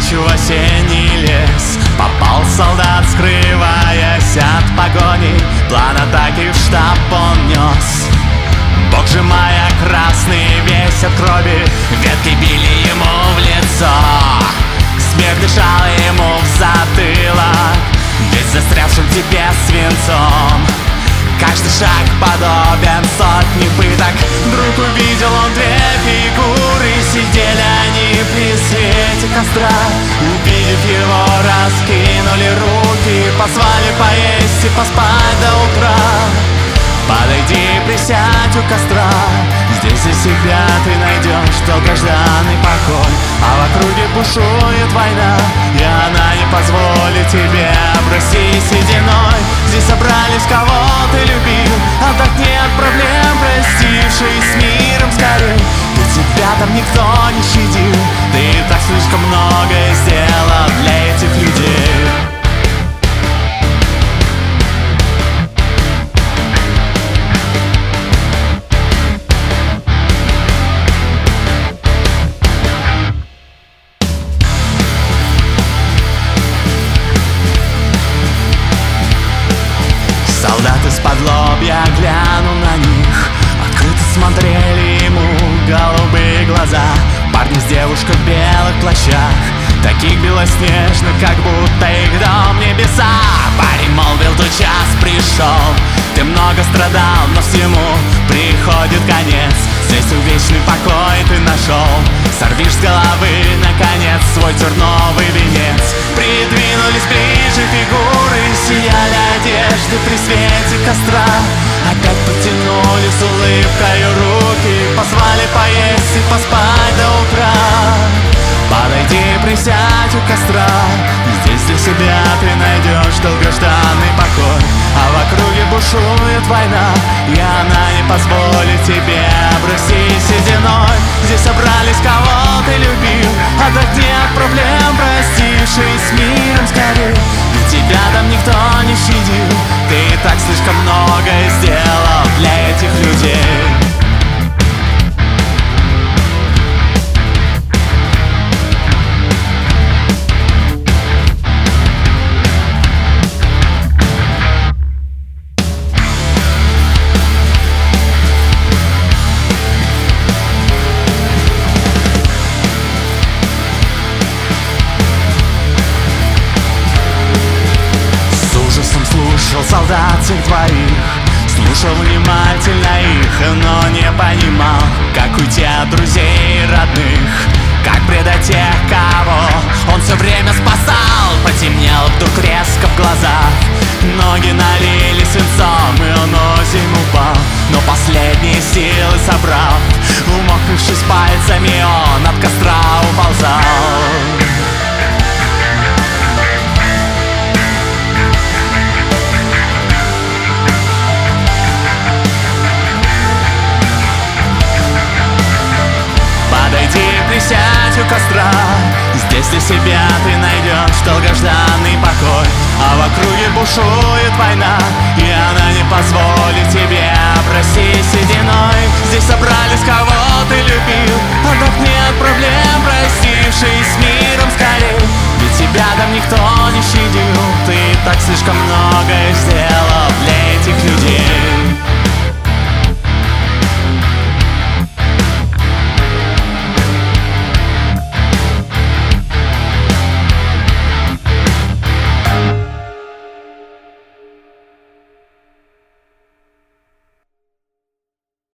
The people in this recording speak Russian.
ночью в осенний лес попал солдат, скрываясь от погони. План атаки в штаб он нес. Бог сжимая красный весь от крови, ветки били ему в лицо. Смех дышал ему в затылок, весь застрявшим в тебе свинцом. Каждый шаг подобен сотне пыток. Вдруг увидел он две фигуры, сидели они при свете костра. Увидев его, раскинули руки, позвали поесть и поспать до утра. Подойди, присядь у костра, здесь для себя ты найдешь долгожданный покой. А в округе бушует война, и она не позволит тебе обрасти сединой. Здесь собрались, кого ты любил, отдохни от проблем, простивший с миром скорей. Ведь тебя там никто не щадил, ты так слишком многое сделал для этих людей. Солдаты с-под лобья глянул на них, открыто смотрели ему голубые глаза. Парни с девушкой в белых плащах, таких белоснежных, как будто их дом небеса. Парень молвил, тот час пришел, ты много страдал, но всему приходит конец. Здесь вечный покой ты нашел, сорвишь с головы, наконец, свой терновый венец. Придвинулись ближе фигуры, сияли одежды при свете костра. Опять потянули с улыбкой руки, позвали поесть и поспать до утра. Подойди, присядь у костра, здесь для себя ты найдешь долгожданный покой. А в округе бушует война, и она не позволит тебе обрасти сединой. Здесь собрались, кого ты любил, отдохни от проблем, простивший с миром скорей. Ведь тебя там никто не щадил, ты так слишком многое сделал для этих людей. Слушал солдат всех твоих, слушал внимательно их, но не понимал, как уйти от друзей и родных, как предать тех, кого он все время спасал. Потемнел вдруг резко в глазах, ноги налили свинцом, и он озимь упал, но последние силы собрал. Умокнувшись пальцами, он от костра уползал. Присядь у костра, здесь для себя ты найдешь долгожданный покой. А в округе бушует война, и она не позволит тебе обрасти сединой. Здесь собрались, кого ты любил, отдохни от проблем, простивший с миром скорей. Ведь тебя там никто не щадил, ты так слишком многое сделал